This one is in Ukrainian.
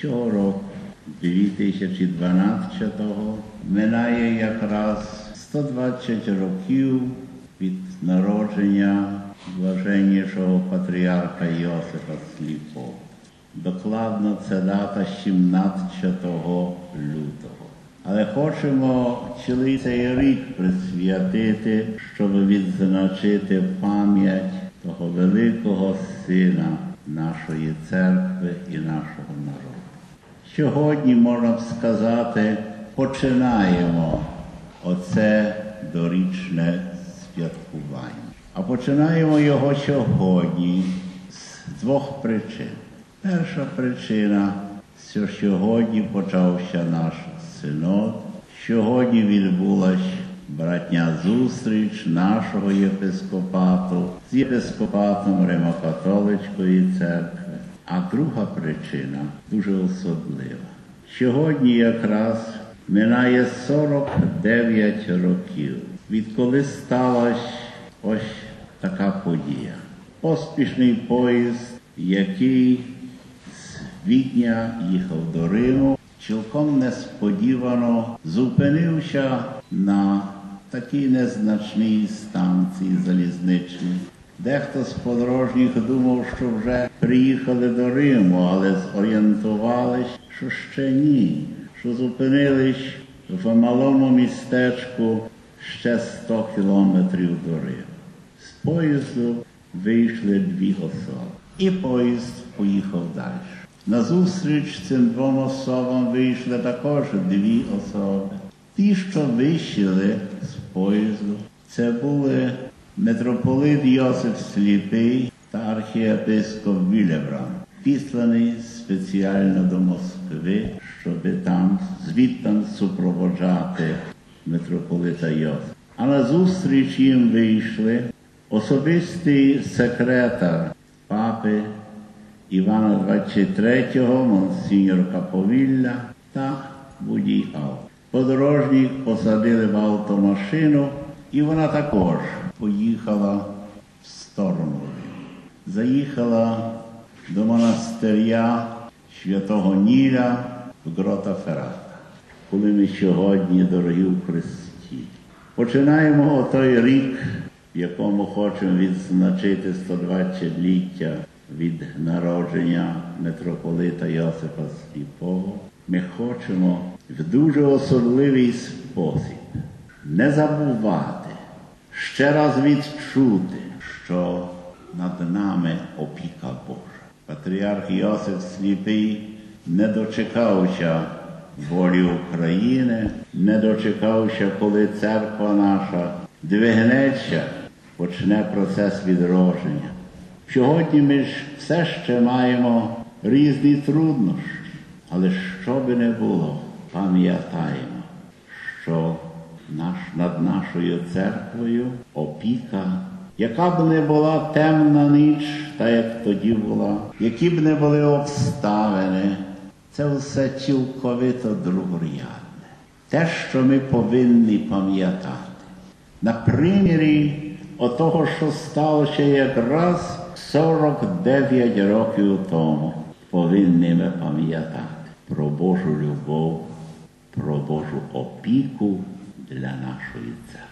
Цього року, 2012-го, минає якраз 120 років від народження блаженнішого патріарха Йосифа Сліпого. Докладно це дата 17 лютого. Але хочемо цілий рік присвятити, щоб відзначити пам'ять того великого сина нашої церкви і нашого народу. Сьогодні, можна б сказати, починаємо оце дорічне святкування. А починаємо його сьогодні з двох причин. Перша причина, що сьогодні почався наш синод. Сьогодні відбулась братня зустріч нашого єпископату з єпископатом Римо-католицької церкви. А друга причина дуже особлива. Сьогодні якраз минає 49 років, відколи сталася ось така подія. Поспішний поїзд, який з Відня їхав до Риму, цілком несподівано зупинився на такій незначній станції залізничній. Дехто з подорожніх думав, що вже приїхали до Риму, але зорієнтувались, що ще ні, що зупинились в малому містечку ще 100 кілометрів до Риму. З поїзду вийшли 2 особи, і поїзд поїхав далі. Назустріч цим 2 особам вийшли також 2 особи. Ті, що вийшли з поїзду, це були митрополит Йосиф Сліпий та архієпископ Вілебранд, післаний спеціально до Москви, щоб там звідтам супроводжати митрополита Йосифа. А назустріч їм вийшли особистий секретар папи Івана XXIII, монсеньор Каповілля та водій авто. Подорожніх посадили в автомашину, і вона також поїхала в сторону. Заїхала до монастиря Святого Ніля в Грота-Феррата. Коли ми сьогодні, дорогі в Христі, починаємо отой рік, в якому хочемо відзначити 120-ліття від народження митрополита Йосифа Сліпого, ми хочемо в дуже особливий спосіб не забувати, ще раз відчути, що над нами опіка Божа. Патріарх Йосиф Сліпий не дочекався волі України, не дочекався, коли церква наша двигнеться, почне процес відродження. Сьогодні ми ж все ще маємо різні труднощі, але що би не було, пам'ятаємо, що над нашою церквою опіка, яка б не була темна ніч, та як тоді була, які б не були обставини, це все цілковито другорядне. Те, що ми повинні пам'ятати. На примірі отого, що сталося якраз 49 років тому, повинні ми пам'ятати про Божу любов, про Божу опіку для нашої церкви.